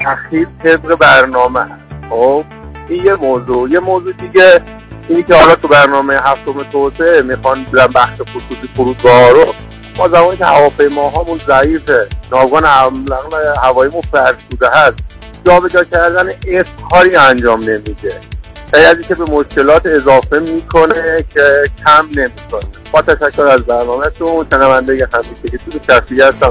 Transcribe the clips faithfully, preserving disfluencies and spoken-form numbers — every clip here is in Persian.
تأخیر طبق برنامه هست. خب این یه موضوع. یه موضوع دیگه اینی که حالا تو برنامه هفتم توسعه میخوان برن بخش خصوصی فرودگاه رو، ما زمانی که هواپیماهامون ضعیفه، ناوگان حمل هواییمون فرسوده هست، جابجا کردن اسم کاری انجام نمیده، شاید که به مشکلات اضافه میکنه که کم نمیکنه. با تشکر از برنامه‌تون، شنونده همیشگی که تو شخصی هستم.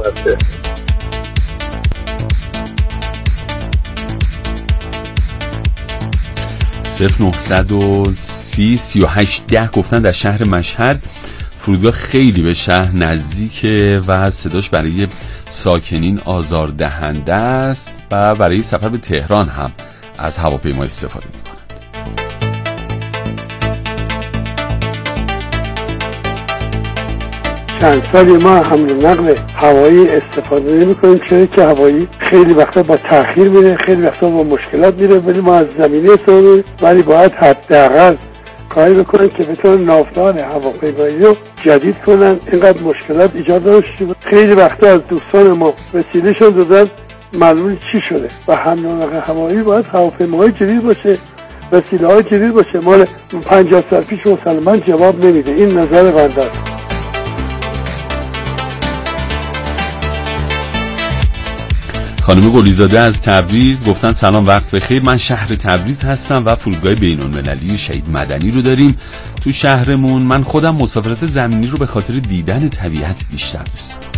صفر نهصد و سی سی و هشت ده گفتن در شهر مشهد فرودگاه خیلی به شهر نزدیکه و صداش برای ساکنین آزاردهنده است و برای سفر به تهران هم از هواپیما استفاده میکنند. چند سالی ما حمل و نقل هوایی استفاده نمی کنیم، چون که هوایی خیلی وقتا با تأخیر میره، خیلی وقتا با مشکلات میره، ولی ما از زمینه استفاده، ولی باید حداقل کاری بکنن که بتونن ناودان هواپیمایی رو جدید کنن، اینقدر مشکلات ایجاد نشه. خیلی وقتا از دوستان ما وسیلهشون دادن معلوم چی شده و حمل و نقل هوایی باید هواپیماهای جدید باشه، وسیله های جدید باشه. مال پنجاه سال پیش مسلمان جواب نمیده. این نظر بنده است. خانم گلیزاده از تبریز گفتن سلام، وقت بخیر، من شهر تبریز هستم و فرودگاه بین‌المللی شهید مدنی رو داریم تو شهرمون. من خودم مسافرت زمینی رو به خاطر دیدن طبیعت بیشتر دوست دارم.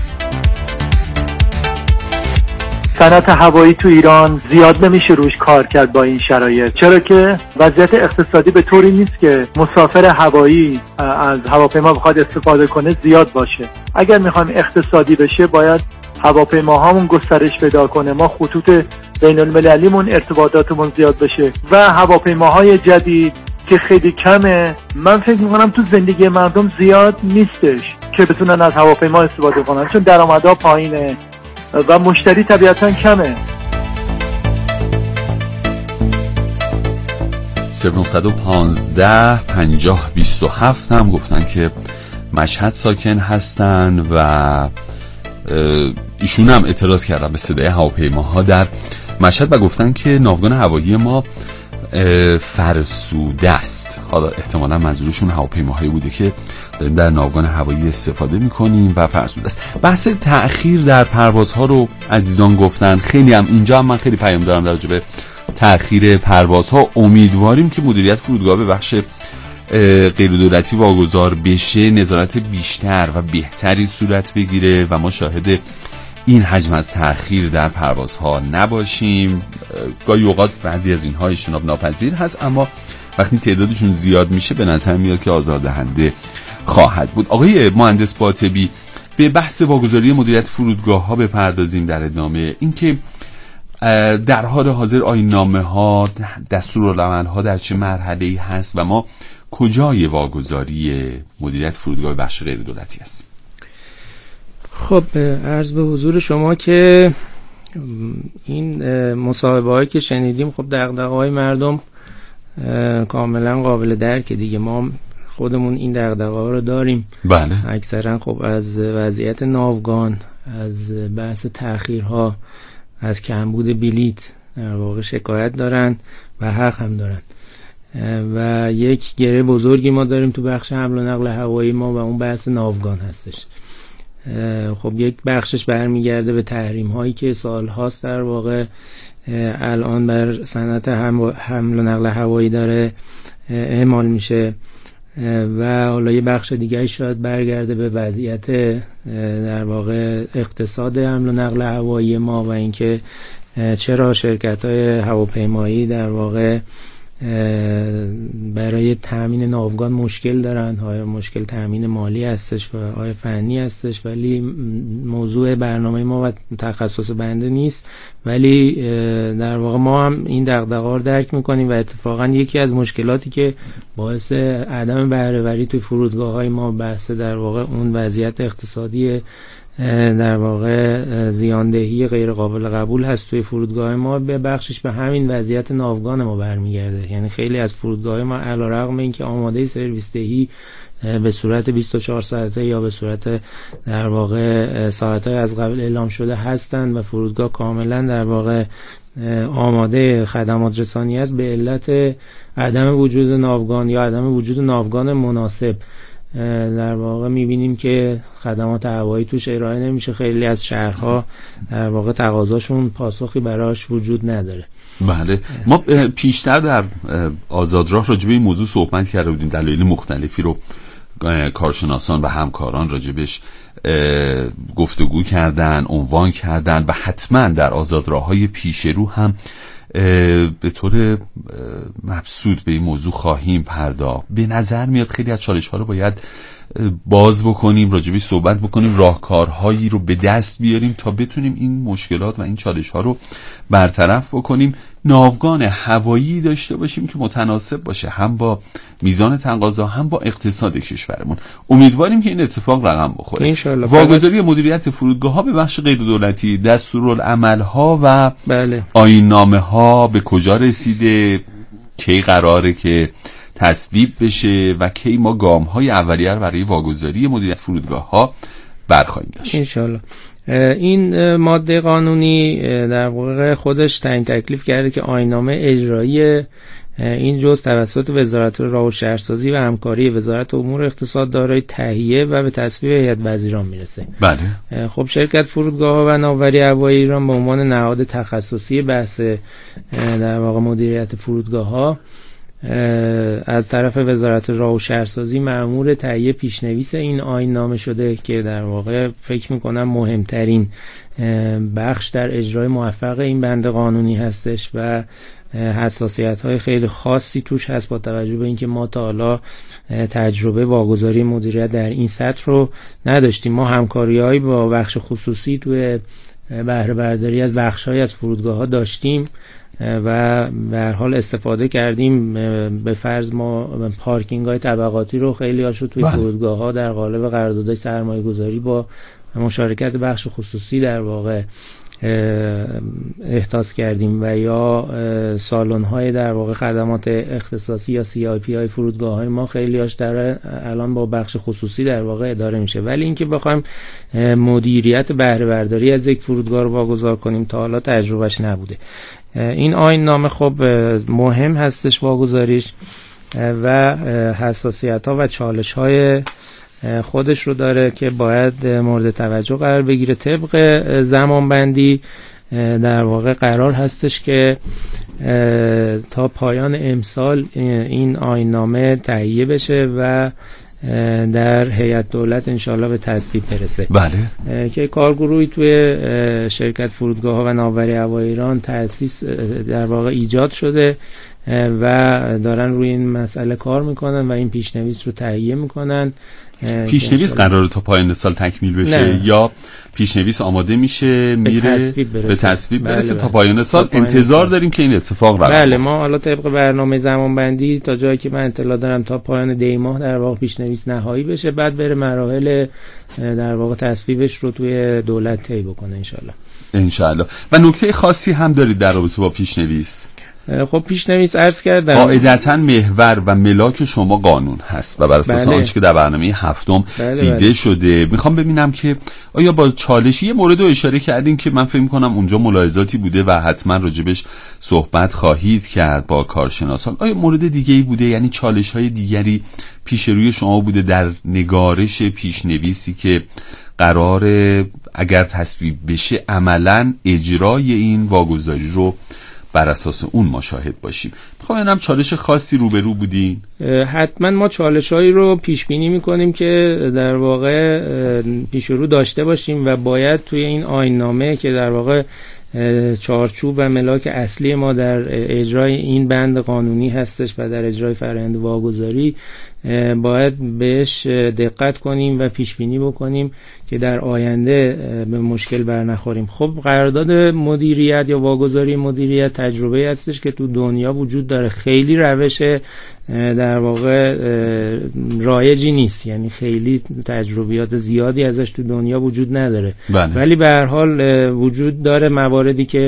صنعت هوایی تو ایران زیاد نمیشه روش کار کرد با این شرایط، چرا که وضعیت اقتصادی به طوری نیست که مسافر هوایی از هواپیما بخواد استفاده کنه زیاد باشه. اگر میخوایم اقتصادی بشه باید هواپیماهامون گسترش پیدا کنه، ما خطوط بین المللیمون ارتباطاتمون زیاد بشه و هواپیماهای جدید که خیلی کمه، من فکر میکنم تو زندگی مردم زیاد نیستش که بتونن از هواپیما استفاده کنن، چون درآمدها پایینه و مشتری طبیعتاً کمه. صفر نهصد و پانزده پنجاه بیست و هفت هم گفتن که مشهد ساکن هستن و ایشون هم اعتراض کردن به صدای هواپیماها در مشهد و گفتن که ناوگان هوایی ما فرسوده است. حالا احتمالا منظورشون هواپیماهایی بوده که داریم در ناوگان هوایی استفاده میکنیم و فرسوده است. بحث تأخیر در پروازها رو عزیزان گفتن، خیلی هم اینجا هم من خیلی پیام دارم در راجع به تأخیر پروازها. امیدواریم که مدیریت فرودگاه به بخش غیر دولتی واگذار بشه، نظارت بیشتر و بهتری صورت بگیره و ما شاهد این حجم از تأخیر در پروازها نباشیم. گاهی اوقات بعضی از اینها اجتناب ناپذیر هست، اما وقتی تعدادشون زیاد میشه به نظر میاد که آزاردهنده خواهد بود. آقای مهندس باطبی، به بحث واگذاری مدیریت فرودگاه ها بپردازیم در ادامه. اینکه در حال حاضر آیین‌نامه ها، دستورالعمل ها در چه مرحله‌ای هست و ما کجای واگذاری مدیریت فرودگاه بخش غیر دولتی است؟ خب عرض به حضور شما که این مصاحبه هایی که شنیدیم خب دغدغه های مردم کاملا قابل درکه دیگه. ما خودمون این دغدغه ها رو داریم. بله. اکثرا خب از وضعیت ناوگان، از بحث تأخیرها، از کمبود بلیت در واقع شکایت دارن و حق هم دارن و یک گره بزرگی ما داریم تو بخش حمل و نقل هوایی ما و اون بحث ناوگان هستش. خب یک بخشش برمیگرده به تحریم هایی که سال هاست در واقع الان بر صنعت حمل و نقل هوایی داره اعمال میشه و حالا یه بخش دیگه شاید برگرده به وضعیت در واقع اقتصاد حمل و نقل هوایی ما و اینکه چرا شرکت های هواپیمایی در واقع برای تامین ناوگان مشکل دارن. های مشکل تامین مالی هستش و های فنی هستش، ولی موضوع برنامه ما و تخصص بنده نیست. ولی در واقع ما هم این دغدغه رو درک میکنیم و اتفاقا یکی از مشکلاتی که باعث عدم بهره‌وری توی فرودگاه های ما بحث در واقع اون وضعیت اقتصادی در واقع زیاندهی غیر قابل قبول هست توی فرودگاه ما، به بخشش به همین وضعیت ناوگان ما برمیگرده. یعنی خیلی از فرودگاه ما علیرغم اینکه آماده سرویس دهی به صورت بیست و چهار ساعته یا به صورت در واقع ساعت‌های از قبل اعلام شده هستند و فرودگاه کاملا در واقع آماده خدمات رسانی است به علت عدم وجود ناوگان یا عدم وجود ناوگان مناسب در واقع میبینیم که خدمات هوایی توش ارائه نمیشه. خیلی از شهرها در واقع تقاضاشون پاسخی براش وجود نداره. بله، ما پیشتر در آزادراه راجع به این موضوع صحبت کرده بودیم، دلایل مختلفی رو کارشناسان و همکاران راجبش گفتگو کردن، عنوان کردن و حتما در آزادراه‌های پیش رو هم به طور مبسوط به این موضوع خواهیم پرداخت. به نظر میاد خیلی از چالش ها رو باید باز بکنیم، راجبش صحبت بکنیم، راهکارهایی رو به دست بیاریم تا بتونیم این مشکلات و این چالش ها رو برطرف بکنیم. ناوگان هوایی داشته باشیم که متناسب باشه هم با میزان تقاضا هم با اقتصاد کشورمون. امیدواریم که این اتفاق رقم بخوره. واگذاری مدیریت فرودگاه‌ها به بخش غیر دولتی، دستورالعمل‌ها و بله. آیین‌نامه‌ها به کجا رسیده؟ کی قراره که تصویب بشه و کی ما گام‌های اولیه رو برای واگذاری مدیریت فرودگاه‌ها برخواهیم داشت؟ ان شاءالله. این ماده قانونی در واقع خودش تعیین تکلیف کرده که آیین‌نامه اجرایی این جزء توسط وزارت راه و شهرسازی و همکاری وزارت امور اقتصاد دارای تهیه و به تصویب هیئت وزیران میرسه. بله. خب شرکت فرودگاه‌ها و ناوبری هوایی ایران به عنوان نهاد تخصصی بحث در واقع مدیریت فرودگاه‌ها از طرف وزارت راه و شهرسازی مأمور تهیه پیشنویس این آیین نامه شده که در واقع فکر میکنم مهمترین بخش در اجرای موفق این بند قانونی هستش و حساسیت‌های خیلی خاصی توش هست با توجه به اینکه ما تا حالا تجربه واگذاری مدیریت در این سطح رو نداشتیم. ما همکاری‌هایی با بخش خصوصی توی بهره برداری از بخش‌های از فرودگاه‌ها داشتیم و به هر حال استفاده کردیم. به فرض ما پارکینگ‌های طبقاتی رو خیلی هاشو توی فرودگاه‌ها در قالب قراردادهای سرمایه‌گذاری با مشارکت بخش خصوصی در واقع احداث کردیم و یا سالن‌های در واقع خدمات اختصاصی یا سی آی پی های فرودگاه‌های ما خیلی هاش در الان با بخش خصوصی در واقع اداره میشه. ولی اینکه بخوایم مدیریت بهره برداری از یک فرودگاه رو واگذار کنیم تا حالا تجربهش نبوده. این آیین نامه خب مهم هستش واگذاریش و حساسیت‌ها و چالش‌های خودش رو داره که باید مورد توجه قرار بگیره. طبق زمانبندی در واقع قرار هستش که تا پایان امسال این آیین نامه تهیه بشه و در هیئت دولت انشالله به تصویب برسه. بله. که کارگروهی توی شرکت فرودگاه‌ها و ناوبری هوایی ایران تأسیس در واقع ایجاد شده و دارن روی این مسئله کار میکنن و این پیشنویس رو تهیه میکنن. پیشنویس قراره تا پایان سال تکمیل بشه نه. یا پیشنویس آماده میشه میره به تصویب برسه, به تصویب برسه بله تا پایان سال تا پایان انتظار سال. داریم که این اتفاق رقم بله. ما حالا طبق برنامه زمانبندی تا جایی که من اطلاع دارم تا پایان دی ماه در واقع پیشنویس نهایی بشه، بعد بره مراحل در واقع تصویبش رو توی دولت طی بکنه انشالله. انشالله. و نکته خاصی هم دارید در رابطه با پیشنویس؟ خب پیشنویس عرض کردم قاعدتاً محور و ملاک شما قانون هست و بر اساس آنچه که در برنامه هفتم بله دیده بله. شده. میخوام ببینم که آیا با چالشی مورد رو اشاره کردین که من فکر میکنم اونجا ملاحظاتی بوده و حتما راجبش صحبت خواهید کرد با کارشناسان. آیا مورد دیگه‌ای بوده، یعنی چالش‌های دیگری پیش روی شما بوده در نگارش پیشنویسی که قراره اگر تصویب بشه عملاً اجرای این واگذاری رو بر اساس اون ما شاهد باشیم؟ میخوام ببینم چالش خاصی روبرو بودین؟ حتما ما چالش‌هایی رو پیش بینی می‌کنیم که در واقع پیش رو داشته باشیم و باید توی این آیین‌نامه که در واقع چارچوب و ملاک اصلی ما در اجرای این بند قانونی هستش و در اجرای فرآیند واگذاری باید بهش دقت کنیم و پیش بینی بکنیم که در آینده به مشکل برنخوریم. خب قرارداد مدیریت یا واگذاری مدیریت تجربه هستش که تو دنیا وجود داره، خیلی روش در واقع رایجی نیست، یعنی خیلی تجربیات زیادی ازش تو دنیا وجود نداره. بله. ولی به هر حال وجود داره مواردی که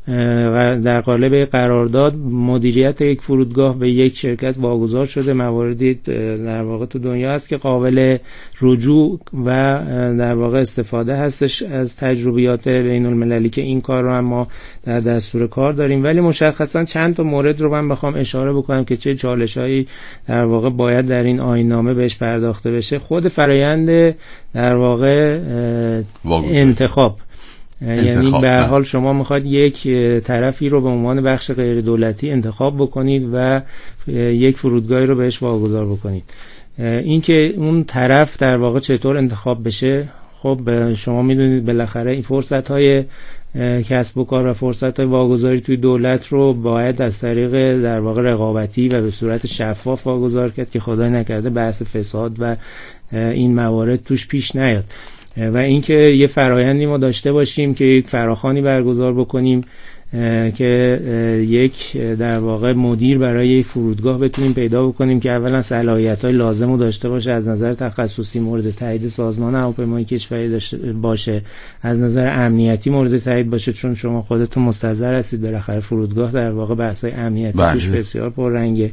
در قالب قرارداد مدیریت یک فرودگاه به یک شرکت واگذار شده. مواردی در واقع تو دنیا هست که قابل رجوع و در واقع استفاده هستش از تجربیات بین المللی که این کار رو هم ما در دستور کار داریم. ولی مشخصا چند تا مورد رو من بخوام اشاره بکنم که چه چالش‌هایی در واقع باید در این آیین‌نامه بهش پرداخته بشه. خود فرآیند در واقع انتخاب، یعنی به هر حال شما میخواید یک طرفی رو به عنوان بخش غیر دولتی انتخاب بکنید و یک فرودگاهی رو بهش واگذار بکنید. اینکه اون طرف در واقع چطور انتخاب بشه، خب شما میدونید بالاخره این فرصت‌های کسب و کار و فرصت‌های واگذاری توی دولت رو باید از طریق در واقع رقابتی و به صورت شفاف واگذار کرد که خدای نکرده بحث فساد و این موارد توش پیش نیاد. و اینکه یه فرایندی ما داشته باشیم که یک فراخوانی برگزار بکنیم که یک در واقع مدیر برای یک فرودگاه بتونیم پیدا بکنیم که اولا صلاحیت‌های لازم رو داشته باشه، از نظر تخصصی مورد تایید سازمان هواپیمایی کشوری داشته باشه، از نظر امنیتی مورد تایید باشه، چون شما خودتون مستحضر هستید بالاخره فرودگاه در واقع بحث‌های امنیتی توش بسیار پررنگه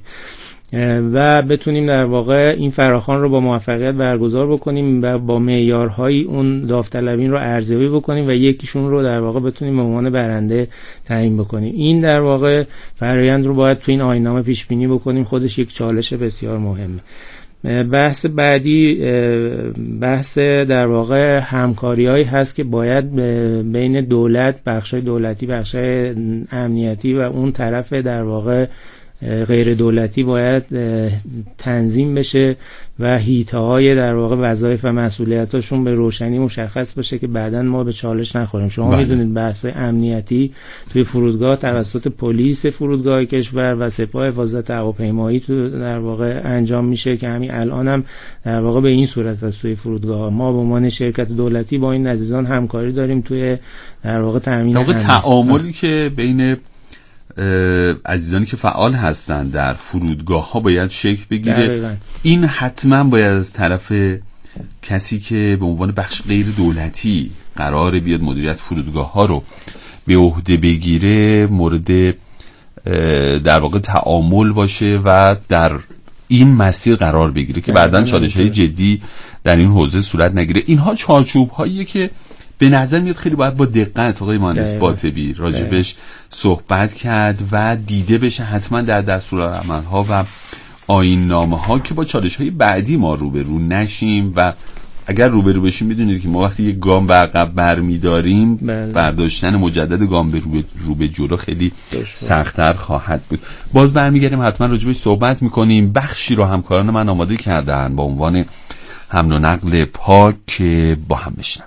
و بتونیم در واقع این فراخوان رو با موفقیت برگزار بکنیم و با معیارهای اون داوطلبین رو ارزیابی بکنیم و یکیشون رو در واقع بتونیم به عنوان برنده تعیین بکنیم. این در واقع فرآیند رو باید تو این آیین‌نامه پیش بینی بکنیم. خودش یک چالش بسیار مهمه. بحث بعدی بحث در واقع همکاری‌هایی هست که باید بین دولت، بخش‌های دولتی، بخش‌های امنیتی و اون طرف در واقع غیر دولتی باید تنظیم بشه و حیطه‌های در واقع وظایف و مسئولیتاشون به روشنی مشخص بشه که بعداً ما به چالش نخوریم. شما میدونید بحث‌های امنیتی توی فرودگاه توسط پلیس فرودگاه کشور و سپاه حفاظت هواپیمایی تو در واقع انجام میشه که همین الان هم در واقع به این صورت است. توی فرودگاه ما به عنوان شرکت دولتی با این عزیزان همکاری داریم توی در واقع تامین امنیت. تعاملی که بین عزیزانی که فعال هستن در فرودگاه ها باید شکل بگیره. دقیقا. این حتما باید از طرف کسی که به عنوان بخش غیر دولتی قراره بیاد مدیریت فرودگاه ها رو به عهده بگیره مورد در واقع تعامل باشه و در این مسیر قرار بگیره که بعداً چالش های جدی در این حوزه صورت نگیره. اینها چارچوب هاییه که به نظر میاد خیلی باید با دقت آقای مهندس باطبی راجبش صحبت کرد و دیده بشه حتما در دستورالعمل‌ها و آیین‌نامه‌ها که با چالش‌های بعدی ما روبرو نشیم و اگر روبرو بشیم میدونید که ما وقتی یک گام به عقب برمی‌داریم برداشتن مجدد گام به رو, رو به جلو خیلی سخت‌تر خواهد بود. باز برمیگردیم حتما راجبش صحبت می‌کنیم. بخشی رو همکاران من آماده کردن با عنوان حمل و نقل پاک که با هم بشنویم.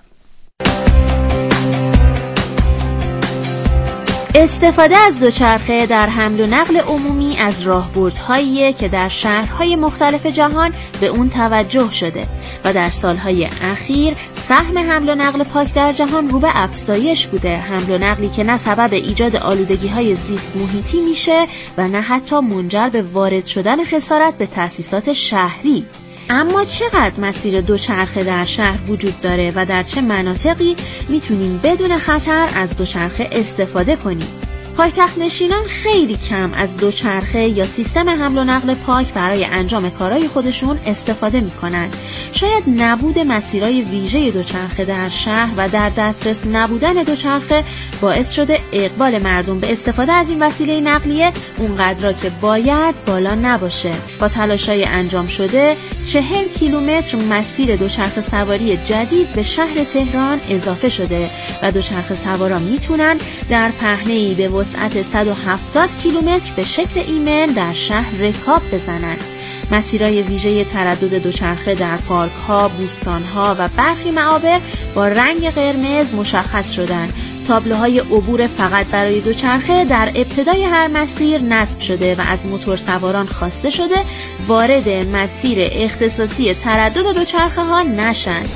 استفاده از دوچرخه در حمل و نقل عمومی از راهبردهاییه که در شهرهای مختلف جهان به اون توجه شده و در سالهای اخیر سهم حمل و نقل پاک در جهان رو به افزایش بوده. حمل و نقلی که نه سبب ایجاد آلودگی‌های زیست محیطی میشه و نه حتی منجر به وارد شدن خسارت به تأسیسات شهری. اما چقدر مسیر دوچرخه در شهر وجود داره و در چه مناطقی میتونیم بدون خطر از دوچرخه استفاده کنیم؟ پایتخت نشینان خیلی کم از دوچرخه یا سیستم حمل و نقل پاک برای انجام کارهای خودشون استفاده میکنن. شاید نبود مسیرهای ویژه دوچرخه در شهر و در دسترس نبودن دوچرخه باعث شده اقبال مردم به استفاده از این وسیله نقلیه اونقدر که باید بالا نباشه. با تلاشای انجام شده چهل کیلومتر مسیر دوچرخه سواری جدید به شهر تهران اضافه شده و دوچرخه سوارا میتونن در پهنه‌ای به وسعت صد و هفتاد کیلومتر به شکل ایمن در شهر رکاب بزنند. مسیرهای ویژه تردد دوچرخه در پارک‌ها، بوستان‌ها و برخی معابر با رنگ قرمز مشخص شدند. تابلوهای عبور فقط برای دوچرخه در ابتدای هر مسیر نصب شده و از موتورسواران خواسته شده وارد مسیر اختصاصی تردد دوچرخه ها نشند.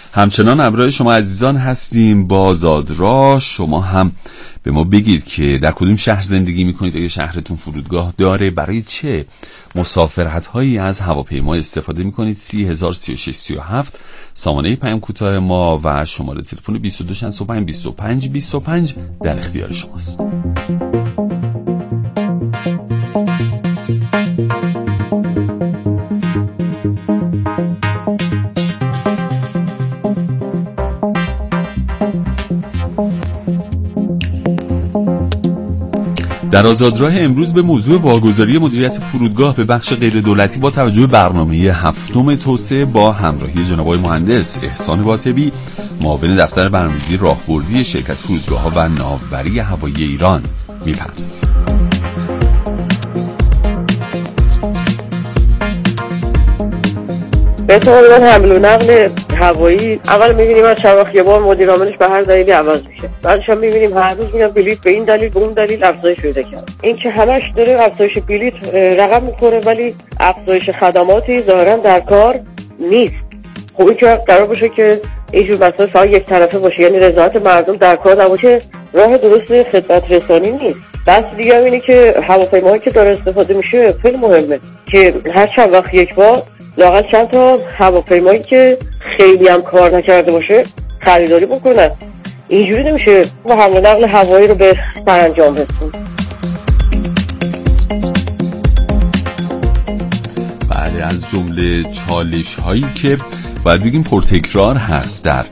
همچنان همراه شما عزیزان هستیم با آزادراه. شما هم به ما بگید که در کدوم شهر زندگی میکنید، اگه شهرتون فرودگاه داره، برای چه مسافرت هایی از هواپیما استفاده میکنید. سی هزار سی و شش سی و هفت سامانه پیام کوتاه ما و شماره تلفن بیست و دو شصت و پنج بیست و پنج بیست و پنج در اختیار شماست. در آزادراه امروز به موضوع واگذاری مدیریت فرودگاه به بخش غیر دولتی با توجه به برنامه هفتم توسعه با همراهی جناب آقای مهندس احسان باطبی، معاون دفتر برنامه‌ریزی راهبردی شرکت فرودگاه‌ها و ناوبری هوایی ایران می‌پردازیم. به طور حمل و نقل هوایی اول می‌بینیم از شباخ یه بار مدیر عاملش به هر دلیلی عوض میشه، بعدش هم می‌بینیم هر روز میگن بلیط به این دلیل به اون دلیل افزایش پیدا کرد. این که همش داره افزایش بلیط رقم می‌خوره ولی افزایش خدماتی ظاهراً در کار نیست. خب این که قرار باشه که اینجور مسائل فقط یک طرفه باشه، یعنی رضایت مردم در کار نباشه، راه درست خدمت رسانی نیست. بحث دیگه هم اینه که هواپیماهایی که داره استفاده میشه خیلی مهمه که هر چند وقت یک بار لااقل چند تا هواپیمایی که خیلی هم کار نکرده باشه خریداری بکنن. اینجوری نمیشه ما حمل و نقل هوایی رو به سرانجام برسونیم. بله، از جمله چالش هایی که باید بگیم پرتکرار هست در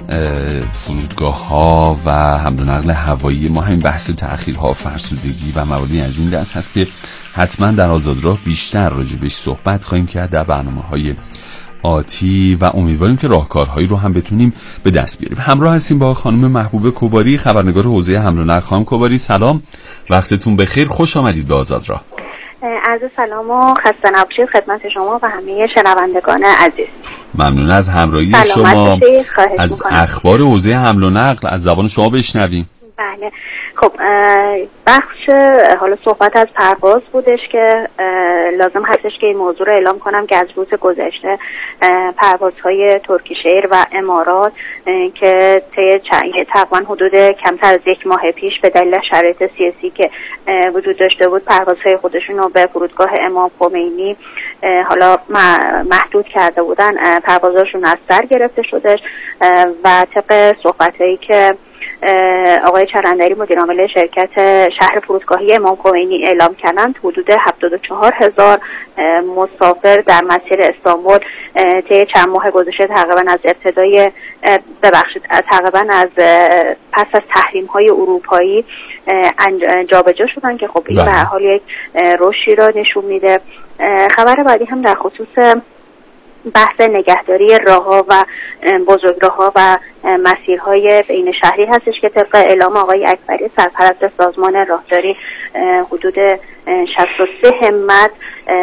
فرودگاه ها و حمل و نقل هوایی ما همین بحث تأخیرها، فرسودگی و مواردی از این دست هست که حتما در آزادراه بیشتر راجبش صحبت خواهیم کرد در برنامه‌های آتی و امیدواریم که راهکارهایی رو هم بتونیم به دست بیاریم. همراه هستیم با خانم محبوبه کوباری، خبرنگار حوزه حمل و نقل. خانم کوباری سلام، وقتتون بخیر، خوش آمدید به آزادراه. عرض سلام و خسته نباشید خدمت شما و همه شنوندگان عزیز. ممنون از همراهی شما. از اخبار حوزه حمل و نقل از زبان شما بشنویم. بله، خب بخش حالا صحبت از پرواز بودش که لازم هستش که این موضوع رو اعلام کنم که از روز گذشته پروازهای ترکیش ایر و امارات که طی تقریبا حدود کمتر از یک ماه پیش به دلیل شرایط سیاسی که وجود داشته بود پروازهای خودشون رو به فرودگاه امام خمینی حالا محدود کرده بودن، پروازهاشون از سر گرفته شدش و طبق صحبتایی که آقای چرندری مدیر عامل شرکت شهر فرودگاهی امام خمینی اعلام کردند، حدود هفتاد و چهار هزار مسافر در مسیر استانبول طی چند ماه گذشته تقریبا از ابتدای ببخشید تقریبا از پس از تحریم های اروپایی جابجا شدن که خب این به هر حال یک رشدی را نشون میده. خبر بعدی هم در خصوص بحث نگهداری راه‌ها و بزرگراه‌ها و مسیرهای بین شهری هستش که طبق اعلام آقای اکبری سرپرست سازمان راهداری حدود شصت و سه همت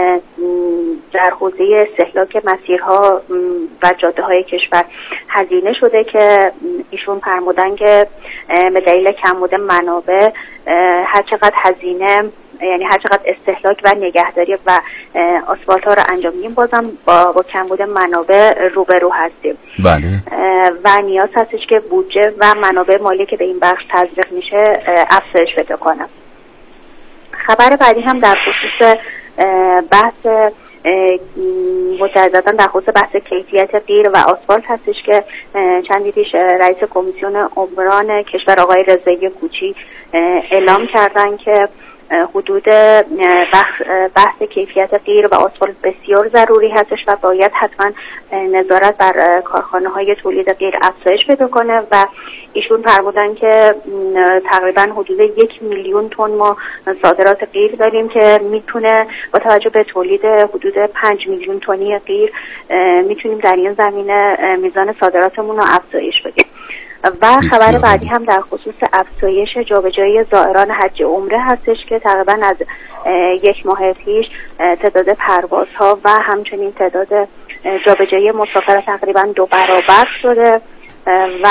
در حوزه استهلاک مسیرها و جاده‌های کشور هزینه شده که ایشون فرمودن که به دلیل کمبود منابع هر چقدر هزینه یعنی هر چقدر استهلاک و نگهداری و آسفالت ها رو انجام میدیم بازم با, با کمبود منابع روبرو هستیم. بله. و نیاز هستش که بودجه و منابع مالی که به این بخش تزریق میشه افزایش پیدا کنه. خبر بعدی هم در خصوص بحث مجددا در خصوص بحث کیفیت قیر و آسفالت هستش که چندی پیش رئیس کمیسیون عمران کشور آقای رضایی کوچی اعلام کردن که حدود بحث, بحث کیفیت قیر و آسفالت بسیار ضروری هستش و باید حتما نظارت بر کارخانه های تولید قیر افزایش پیدا کنه و ایشون فرمودن که تقریبا حدود یک میلیون تن ما صادرات قیر داریم که میتونه با توجه به تولید حدود پنج میلیون تنی قیر میتونیم در این زمینه میزان صادراتمون رو افزایش بدیم. و خبر بعدی هم در خصوص افزایش جابجایی زائران حج عمره هستش که تقریبا از یک ماه پیش تعداد پروازها و همچنین تعداد جابجایی مسافر تقریبا دو برابر شده و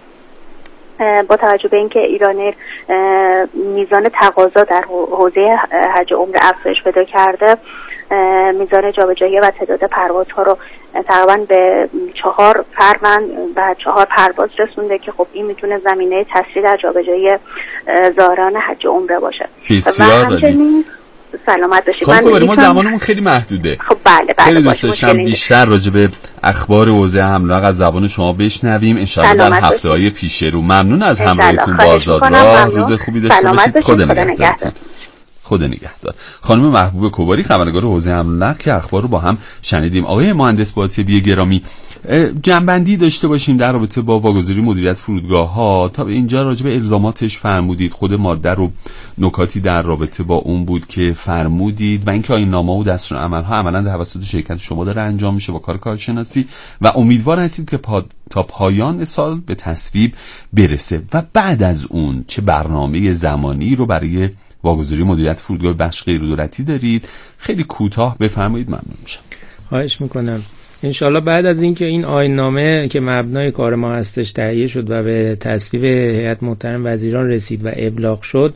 با توجه به اینکه ایران میزان تقاضا در حوزه حج عمره افزایش پیدا کرده میزان جابجایی و تعداد پروازها رو تقریبا به چهار فروند و چهار پرواز رسونده که خب این میتونه زمینه تسریع در جابجایی زائران حج و عمره باشه. بسیار عالی. سلامت باشید. خب ما زمانمون خیلی محدوده. خب بله بله. خیلی دوست داشتم بیشتر راجع به اخبار حوزه حمل و نقل از زبان شما بشنویم. ان شاءالله در هفته‌های پیش رو. ممنون از همراهیتون با آزادراه. روز خوبی داشته باشید. خدا نگهدار. خدا نگهدار. خانم محبوب کوباری خبرنگار حوزه حمل و نقل که اخبار رو با هم شنیدیم. آقای مهندس باطبی گرامی، جنبندی داشته باشیم در رابطه با واگذاری مدیریت فرودگاه‌ها. تا به اینجا راجع به الزاماتش فرمودید، خود ماده رو نکاتی در رابطه با اون بود که فرمودید و اینکه آیین نامه و دستورالعمل‌ها عملاً توسط شرکت شما داره انجام میشه با کار کارشناسی و امیدوار هستید که پا... تا پایان سال به تصویب برسه. و بعد از اون چه برنامه زمانی رو برای واگذاری مدیریت فرودگاه بخش غیر دولتی دارید؟ خیلی کوتاه بفرمایید، ممنون میشم. خواهش میکنم. انشالله بعد از اینکه این آیین نامه که مبنای کار ما هستش تهیه شد و به تصویب هیئت محترم وزیران رسید و ابلاغ شد،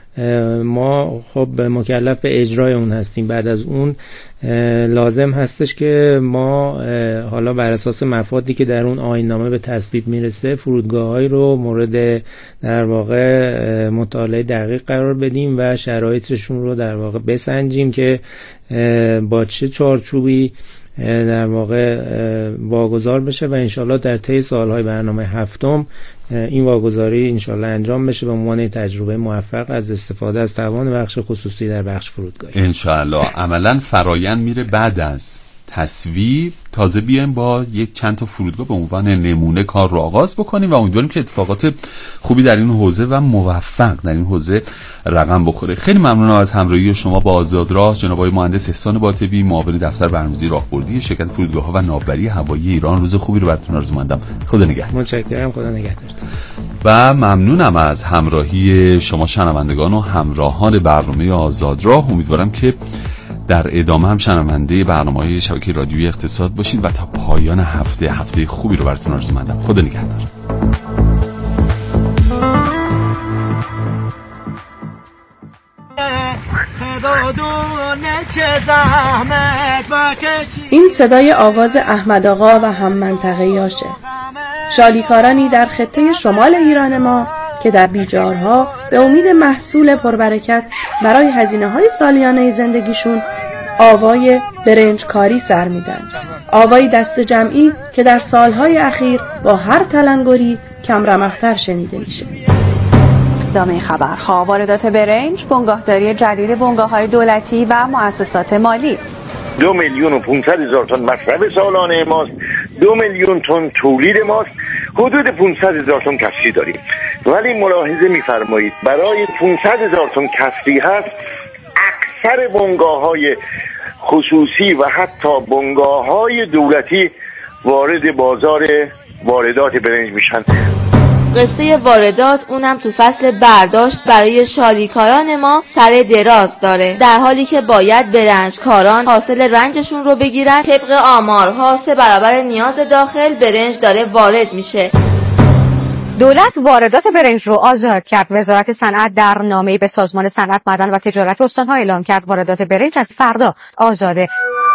ما خب مکلف به اجرای اون هستیم. بعد از اون لازم هستش که ما حالا بر اساس مفادی که در اون آیین نامه به تصویب میرسه فرودگاه‌هایی رو مورد در واقع مطالعه دقیق قرار بدیم و شرایطشون رو در واقع بسنجیم که با چه چارچوبی در واقع واگذار بشه و انشالله در طی سالهای برنامه هفتم این واگذاری انشالله انجام بشه به عنوان تجربه موفق از استفاده از توان بخش خصوصی در بخش فرودگاهی. انشالله عملا فرایند میره بعد از تصویب تازه بیایم با یک چند تا فرودگاه به عنوان نمونه کار رو آغاز بکنیم و امیدواریم که اتفاقات خوبی در این حوزه و موفق در این حوزه رقم بخوره. خیلی ممنونم از همراهی شما با آزادراه. جناب آقای مهندس احسان باطبی، معاون دفتر برنامه‌ریزی راهبردی شرکت فرودگاه‌ها و ناوبری هوایی ایران، روز خوبی رو براتون آرزومندم. خدا نگهدار. متشکرم. خدا نگهدارتون. و ممنونم از همراهی شما شنوندگان و همراهان برنامه آزادراه. امیدوارم که در ادامه هم شنونده برنامه‌های شبکه رادیویی اقتصاد باشید و تا پایان هفته هفته خوبی رو براتون آرزومندم. خدا نگهدار. این صدای آواز احمد آقا و هم منطقه یاشه، شالیکارانی در خطه شمال ایران ما که در بیجارها به امید محصول پربرکت برای هزینه‌های سالیانه زندگیشون آوای برنجکاری سر میدن. آوای دست جمعی که در سالهای اخیر با هر تلنگری کم رمق‌تر شنیده میشه. ادامه خبرها: واردات برنج، بنگاهداری جدید بنگاه‌های دولتی و مؤسسات مالی. دو میلیون و پونصد هزار تن مصرف سالانه ماست، دو میلیون تن تولید ماست، حدود پانصد هزار تن کسری داریم. ولی ملاحظه می‌فرمایید برای پانصد هزار تن کسری هست اکثر بنگاه‌های خصوصی و حتی بنگاه‌های دولتی وارد بازار واردات برنج میشن. قصه واردات اونم تو فصل برداشت برای شالیکاران ما سر دراز داره، در حالی که باید برنجکاران حاصل رنجشون رو بگیرن. طبق آمارها سه برابر نیاز داخل برنج داره وارد میشه. دولت واردات برنج رو آزاد کرد. وزارت صنعت در نامه‌ای به سازمان صنعت، معدن و تجارت استان‌ها اعلام کرد واردات برنج از فردا آزاده.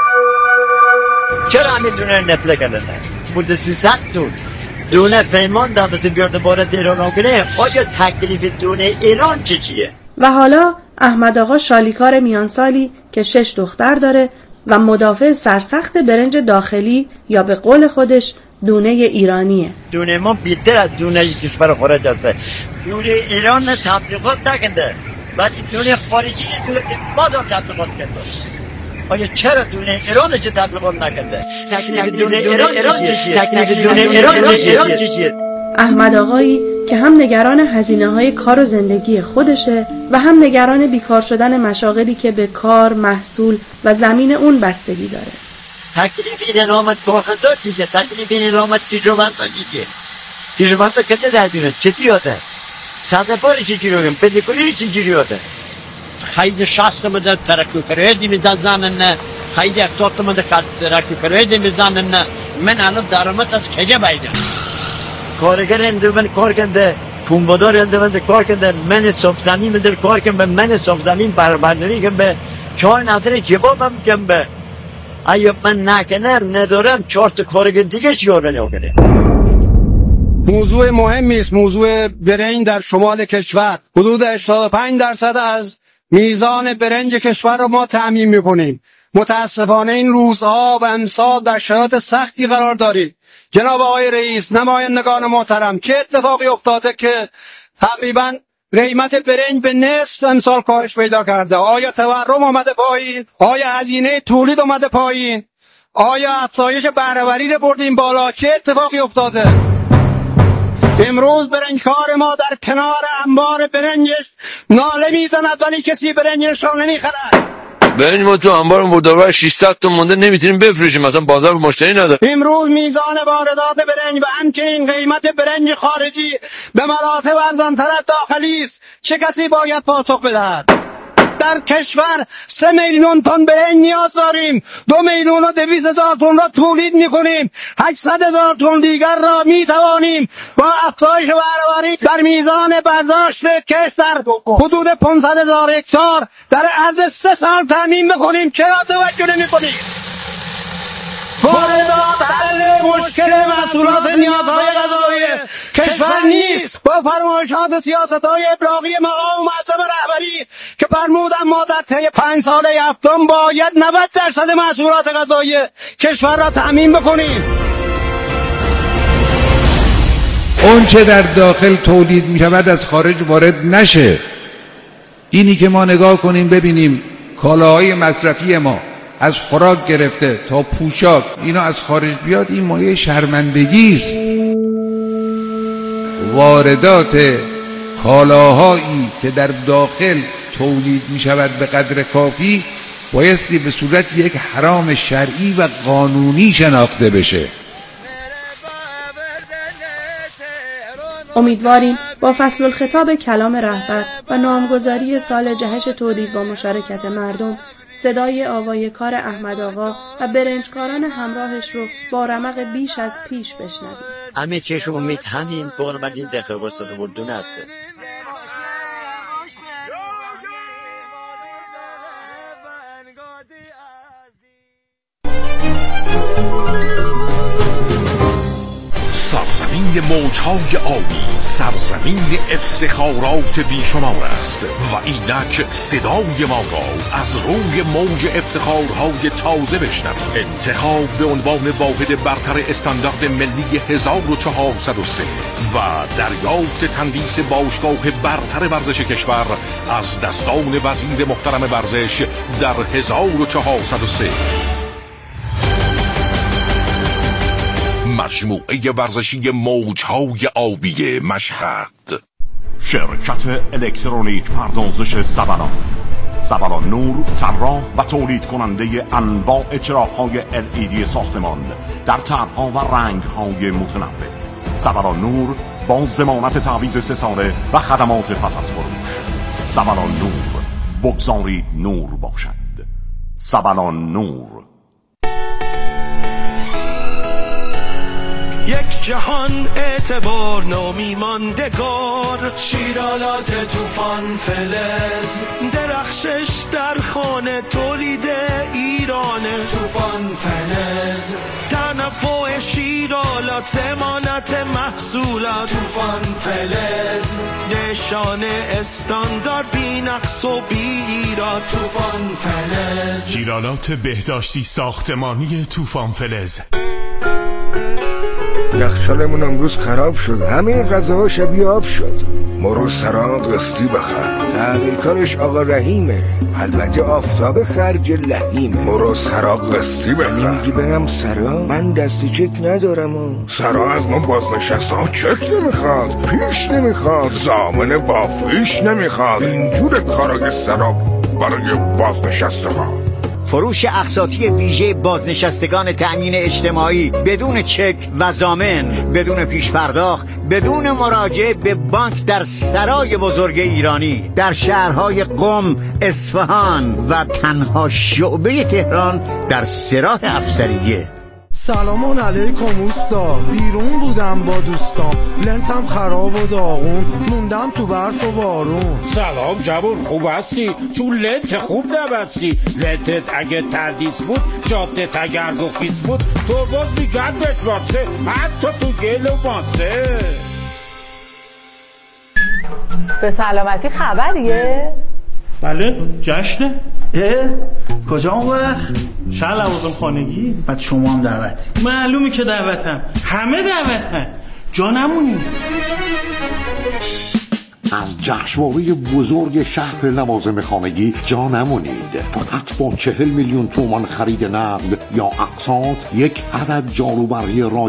چرا همین دونه نفله کردن؟ بوده سیصد دون دونه پیمان در بسید بیارده وارد ایران کنه. آیا تکلیف دونه ایران چه چیه؟ و حالا احمد آقا شالیکار میانسالی که شش دختر داره و مدافع سرسخت برنج داخلی یا به قول خودش دونه ایرانیه. دونه ما بیشتر از دونه کشور خارج هسته. دونه ایران تبلیغات نکنده، ولی دونه خارجی دونه ما دار تبلیغات کرده. آیا چرا دونه ایران چه تبلیغات نکنده؟ تکلیف دونه ایران چیه؟ تکلیف دونه ایران چیه؟ احمد آقایی که هم نگران هزینه‌های کار و زندگی خودشه و هم نگران بیکار شدن مشاغلی که به کار، محصول و زمین اون بستگی داره. تکلیف این علامت باخدار چیه؟ تکلیف این علامت تجربت چیه؟ تجربت کجا در بیرون؟ چطوری آده؟ ساده باری چجوری آگم؟ پدیکولی چجوری آده؟ خیلی شخص مده ترکی فرهدی میدن زنن، خیلی اقتصاد مده ترکی فرهدی میدن. من الان درآمد از کجا بیدم؟ کارگر اندومن کار کنده، پونوادار اندومن کار کنده، من صبح زمین میدر کار کنده، من صبح زمین بربرداری کنده. چهار نفر جوابم میگم به اگه من نکنم ندارم چهار تا کارگر دیگه شیاره نکنه. موضوع مهمی است. موضوع برنج در شمال کشور حدود هشتاد و پنج درصد از میزان برنج کشور رو ما تامین میکنیم. متاسفانه این روزها و امسال در شرایط سختی قرار دارید. جناب آقای رئیس، نمایندگان محترم، چه اتفاقی افتاده که تقریبا قیمت برنج به نصف امسال کاهش پیدا کرده؟ آیا تورم آمده پایین؟ آیا هزینه تولید آمده پایین؟ آیا افزایش بهره‌وری رو بردیم بالا؟ چه اتفاقی افتاده؟ امروز برنجکار ما در کنار انبار برنجش ناله میزند ولی کسی برنجش را نمیخرد. برنج ما تو انبار مداور ششصد تا مونده نمیتونیم بفروشیم، مثلا بازار مشتری نداره. امروز میزان واردات برنج و همچنین قیمت برنج خارجی به مراتب ارزان‌تر از داخلی است. چه کسی باید پاسخ بدهد؟ در کشور سه میلیون تن برنج نیاز داریم. دو میلیون و دویست هزار تن را تولید میکنیم. هشتصد هزار تن دیگر را میتوانیم با افزایش بهره‌وری در میزان برداشت کشت در حدود پانصد هزار هکتار در عرض سه سال تامین بکنیم. چرا توجه نمی‌کنیم؟ واردات حل مشکل محصولات نیازهای غذایی کشور نیست. با فرمایشات و سیاست‌های ابلاغی مقام معظم رهبری که فرمودن ما در طی پنج سال هفتم باید نود درصد محصولات غذایی کشور را تامین بکنیم. اون چه در داخل تولید می‌شود از خارج وارد نشه. اینی که ما نگاه کنیم ببینیم کالاهای مصرفی ما از خوراک گرفته تا پوشاک اینا از خارج بیاد، این مایه شرمندگی است. واردات کالاهایی که در داخل تولید می شود به قدر کافی بایستی به صورت یک حرام شرعی و قانونی شناخته بشه. امیدواریم با فصل الخطاب کلام رهبر و نامگذاری سال جهش تولید با مشارکت مردم صدای آوای کار احمد آقا و برنجکاران همراهش رو با رمق بیش از پیش بشنویم. همه چشم امید همین بار من این دقیقه برسطه بردون هسته. سرزمین موجهای آبی، سرزمین افتخارات بیشمار است و اینک صدای ما را از روی موج افتخارهای تازه بشنوید. انتخاب به عنوان واحد برتر استاندارد ملی هزار و چهارصد و سه و دریافت تندیس باشگاه برتر ورزش کشور از دستان وزیر محترم ورزش در هزار و چهارصد و سه. مجموعه ورزشی موجهای آبی مشهد. شرکت الکترونیک پردازش سبلان. سبلان نور طراح و تولید کننده انواع چراغ‌های ال ای دی ساختمان در طرح‌ها و رنگ‌های متنوع. سبلان نور با ضمانت تعویض سه ساله و خدمات پس از فروش. سبلان نور، بگذارید نور باشد. سبلان نور. یک جهان اعتبار نامی ماندگار، شیرالات طوفان فلز، درخشش در خانه تولید ایران طوفان فلز، تنوع شیرالات ضمانت محصولات طوفان فلز، نشان استاندارد بی نقص و بی ایراد طوفان فلز. شیرالات بهداشتی ساختمانی طوفان فلز. یخچالمون امروز خراب شد، همه غذاها شبیه آب شد. مرو سرا قسطی بخر، تعمیرکارش آقا رحیمه، البته آفتاب خرج لحیمه. مرو سرا قسطی بخر. یعنی میگی برم سرا؟ من دستی چک ندارم و. سرا از ما بازنشسته ها چک نمیخواد، پیش نمیخواد، ضامن بافیش نمیخواد. اینجور کارای سرا برای بازنشسته ها. فروش اقساطی ویژه بازنشستگان تأمین اجتماعی بدون چک و ضامن، بدون پیش پرداخت، بدون مراجعه به بانک در سرای بزرگ ایرانی در شهرهای قم، اصفهان و تنها شعبه تهران در سراح افسریه. سلام علیکم اوستا، بیرون بودم با دوستام، لنتم خراب و داغون، موندم تو برف و بارون. سلام جوون، خوب هستی؟ تو لنت خوب نبستی، لنتت اگه تردیس بود، جادت اگر گفیس بود، تو باز میگردت واسه، حتی تو گل و ماسه. به سلامتی خبریه؟ بله جشنه. اه کجا اون وقت؟ شهر لوازم خانگی. بعد شما هم دعوتی؟ معلومی که دعوتم، همه دعوتن، جا نمونی. از جشنواره بزرگ شهر لوازم خانگی جا نمونید. فقط با چهل میلیون تومان خرید نقد یا اقساط یک عدد جاروبرقی رایگان